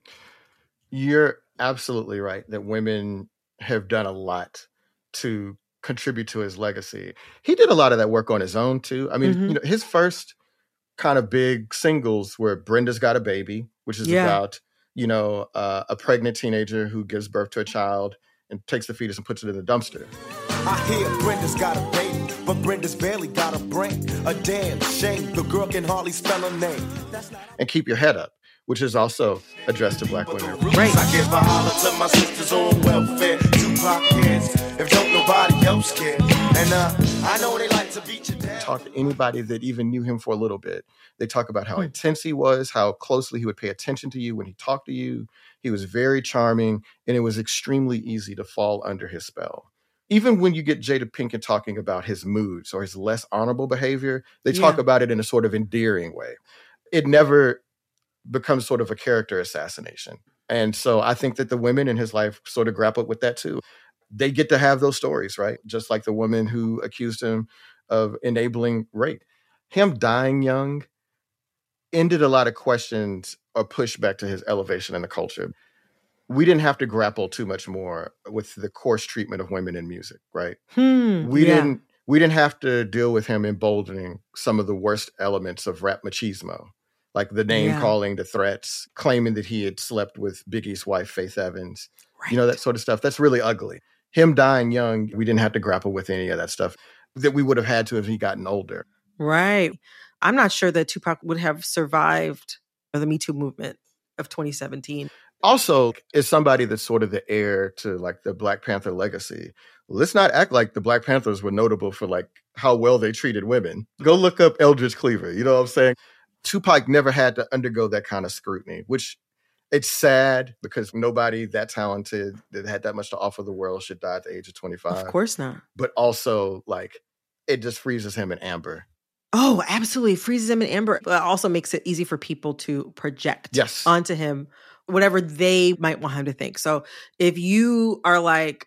You're absolutely right that women have done a lot to contribute to his legacy. He did a lot of that work on his own too. I mean, mm-hmm. you know, his first kind of big singles were Brenda's Got a Baby, which is yeah. about, you know, uh, a pregnant teenager who gives birth to a child and takes the fetus and puts it in the dumpster. I hear Brenda's got a baby, but Brenda's barely got a brain. A damn shame, the girl can hardly spell her name. And Keep Your Head Up, which is also addressed to Black women. Right. I give a holler to my sisters on welfare. Tupac kids, if don't nobody else care. And uh, I know they like to beat you down. Talk to anybody that even knew him for a little bit. They talk about how mm. intense he was, how closely he would pay attention to you when he talked to you. He was very charming, and it was extremely easy to fall under his spell. Even when you get Jada Pinkett talking about his moods or his less honorable behavior, they talk yeah. about it in a sort of endearing way. It never becomes sort of a character assassination. And so I think that the women in his life sort of grappled with that too. They get to have those stories, right? Just like the woman who accused him of enabling rape. Him dying young ended a lot of questions or pushback to his elevation in the culture. We didn't have to grapple too much more with the coarse treatment of women in music, right? Hmm, we yeah. didn't we didn't have to deal with him emboldening some of the worst elements of rap machismo, like the name Yeah. calling, the threats, claiming that he had slept with Biggie's wife, Faith Evans, Right. you know, that sort of stuff. That's really ugly. Him dying young, we didn't have to grapple with any of that stuff that we would have had to if he gotten older. Right. I'm not sure that Tupac would have survived the Me Too movement of twenty seventeen. Also, as somebody that's sort of the heir to like the Black Panther legacy, let's not act like the Black Panthers were notable for like how well they treated women. Go look up Eldridge Cleaver. You know what I'm saying? Tupac never had to undergo that kind of scrutiny, which it's sad because nobody that talented that had that much to offer the world should die at the age of twenty-five. Of course not. But also, like, it just freezes him in amber. Oh, absolutely. Freezes him in amber, but also makes it easy for people to project Yes. onto him whatever they might want him to think. So if you are like,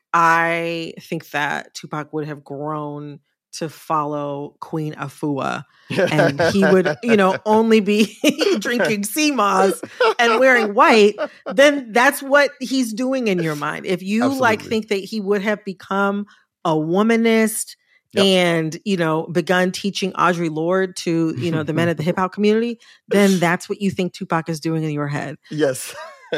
I think that Tupac would have grown to follow Queen Afua and he would, you know, only be drinking sea moss and wearing white, then that's what he's doing in your mind. If you Absolutely. like think that he would have become a womanist, Yep. and, you know, begun teaching Audre Lorde to, you know, the men of the hip hop community, then that's what you think Tupac is doing in your head. Yes.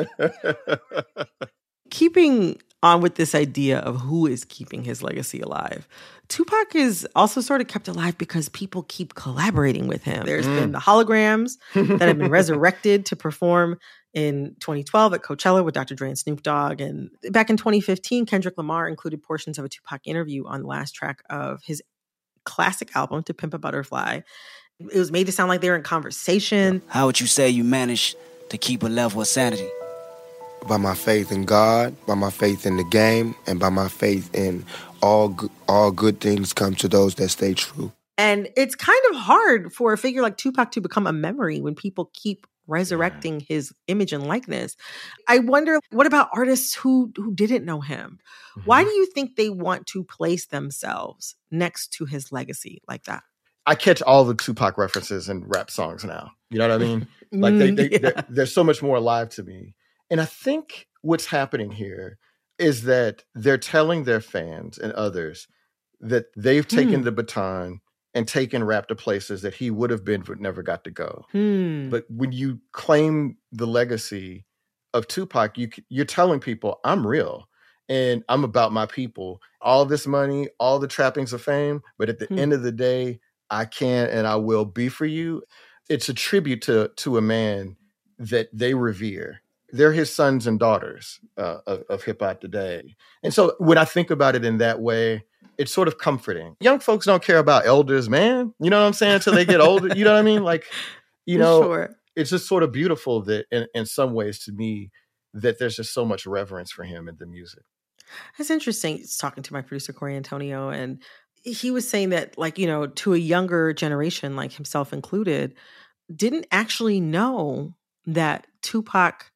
Keeping on with this idea of who is keeping his legacy alive, Tupac is also sort of kept alive because people keep collaborating with him. There's mm. been the holograms that have been resurrected to perform in twenty twelve at Coachella with Doctor Dre and Snoop Dogg. And back in twenty fifteen, Kendrick Lamar included portions of a Tupac interview on the last track of his classic album, To Pimp a Butterfly. It was made to sound like they were in conversation. How would you say you managed to keep a level of sanity? By my faith in God, by my faith in the game, and by my faith in all go- all good things come to those that stay true. And it's kind of hard for a figure like Tupac to become a memory when people keep resurrecting yeah. his image and likeness. I wonder, what about artists who who didn't know him? Mm-hmm. Why do you think they want to place themselves next to his legacy like that? I catch all the Tupac references in rap songs now. You know what I mean? Like they, they, yeah. they're, they're so much more alive to me. And I think what's happening here is that they're telling their fans and others that they've taken hmm. the baton and taken rap to places that he would have been but never got to go. Hmm. But when you claim the legacy of Tupac, you, you're telling people, I'm real and I'm about my people. All this money, all the trappings of fame, but at the hmm. end of the day, I can and I will be for you. It's a tribute to, to a man that they revere. They're his sons and daughters uh, of, of hip hop today. And so when I think about it in that way, it's sort of comforting. Young folks don't care about elders, man. You know what I'm saying? Until they get older. You know what I mean? Like, you know, Sure. it's just sort of beautiful that in, in some ways to me, that there's just so much reverence for him in the music. That's interesting. It's talking to my producer, Corey Antonio, and he was saying that, like, you know, to a younger generation, like himself included, didn't actually know that Tupac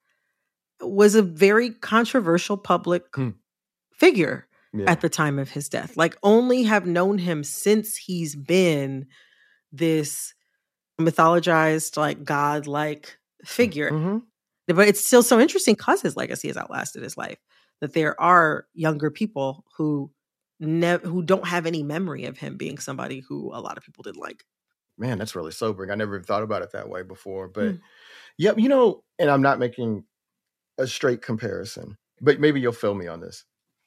was a very controversial public Hmm. figure Yeah. at the time of his death. Like, only have known him since he's been this mythologized, like, God-like figure. Mm-hmm. But it's still so interesting because his legacy has outlasted his life, that there are younger people who ne- who don't have any memory of him being somebody who a lot of people didn't like. Man, that's really sobering. I never even thought about it that way before. But Mm. yeah, you know, and I'm not making a straight comparison, but maybe you'll fill me on this.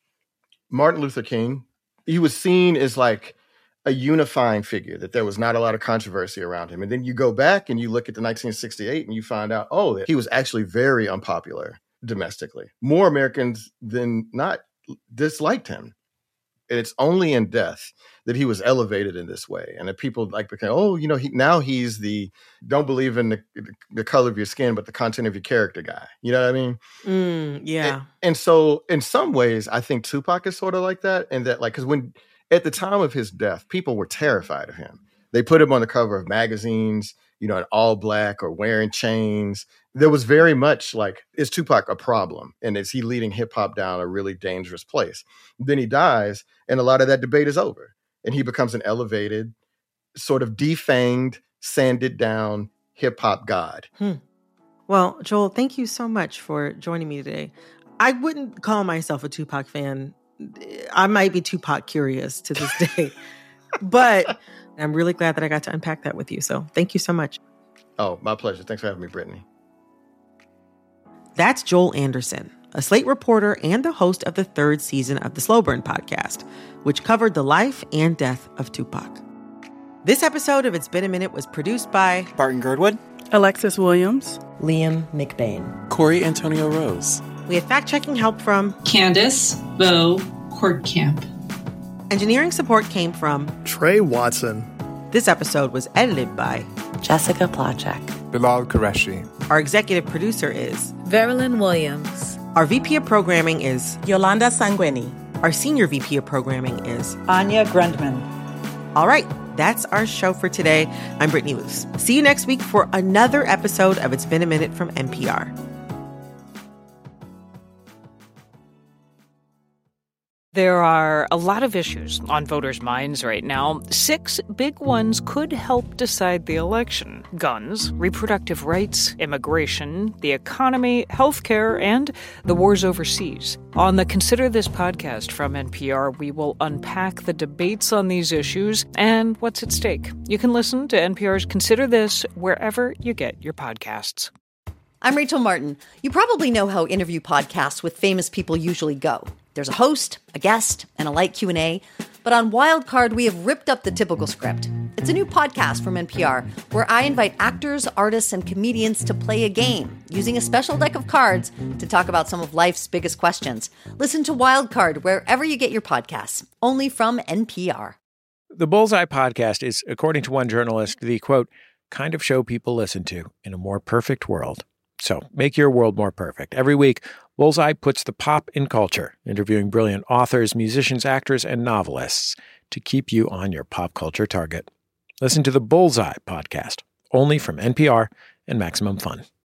Martin Luther King, he was seen as like a unifying figure, that there was not a lot of controversy around him. And then you go back and you look at the nineteen sixty-eight and you find out, oh, that he was actually very unpopular domestically. More Americans than not disliked him. And it's only in death that he was elevated in this way. And that people like became, oh, you know, he, now he's the don't believe in the, the color of your skin, but the content of your character guy. You know what I mean? Mm, yeah. And, and so in some ways, I think Tupac is sort of like that. And that, like, because when at the time of his death, people were terrified of him. They put him on the cover of magazines, you know, in all black or wearing chains. There was very much like, is Tupac a problem? And is he leading hip hop down a really dangerous place? Then he dies, and a lot of that debate is over. And he becomes an elevated, sort of defanged, sanded down hip hop god. Hmm. Well, Joel, thank you so much for joining me today. I wouldn't call myself a Tupac fan. I might be Tupac curious to this day, but I'm really glad that I got to unpack that with you. So thank you so much. Oh, my pleasure. Thanks for having me, Brittany. That's Joel Anderson, a Slate reporter and the host of the third season of the Slow Burn podcast, which covered the life and death of Tupac. This episode of It's Been a Minute was produced by Barton Girdwood, Alexis Williams, Liam McBain, Corey Antonio Rose. We have fact-checking help from Candace Bo Kortkamp. Engineering support came from Trey Watson. This episode was edited by Jessica Placzek, Bilal Qureshi. Our executive producer is Verilyn Williams. Our V P of programming is Yolanda Sanguini. Our senior V P of programming is Anya Grundman. All right, that's our show for today. I'm Brittany Luce. See you next week for another episode of It's Been a Minute from N P R. There are a lot of issues on voters' minds right now. Six big ones could help decide the election: guns, reproductive rights, immigration, the economy, healthcare, and the wars overseas. On the Consider This podcast from N P R, we will unpack the debates on these issues and what's at stake. You can listen to N P R's Consider This wherever you get your podcasts. I'm Rachel Martin. You probably know how interview podcasts with famous people usually go. There's a host, a guest, and a light Q and A. But on Wildcard, we have ripped up the typical script. It's a new podcast from N P R where I invite actors, artists, and comedians to play a game using a special deck of cards to talk about some of life's biggest questions. Listen to Wildcard wherever you get your podcasts, only from N P R. The Bullseye podcast is, according to one journalist, the, quote, kind of show people listen to in a more perfect world. So make your world more perfect. Every week, Bullseye puts the pop in culture, interviewing brilliant authors, musicians, actors, and novelists to keep you on your pop culture target. Listen to the Bullseye podcast, only from N P R and Maximum Fun.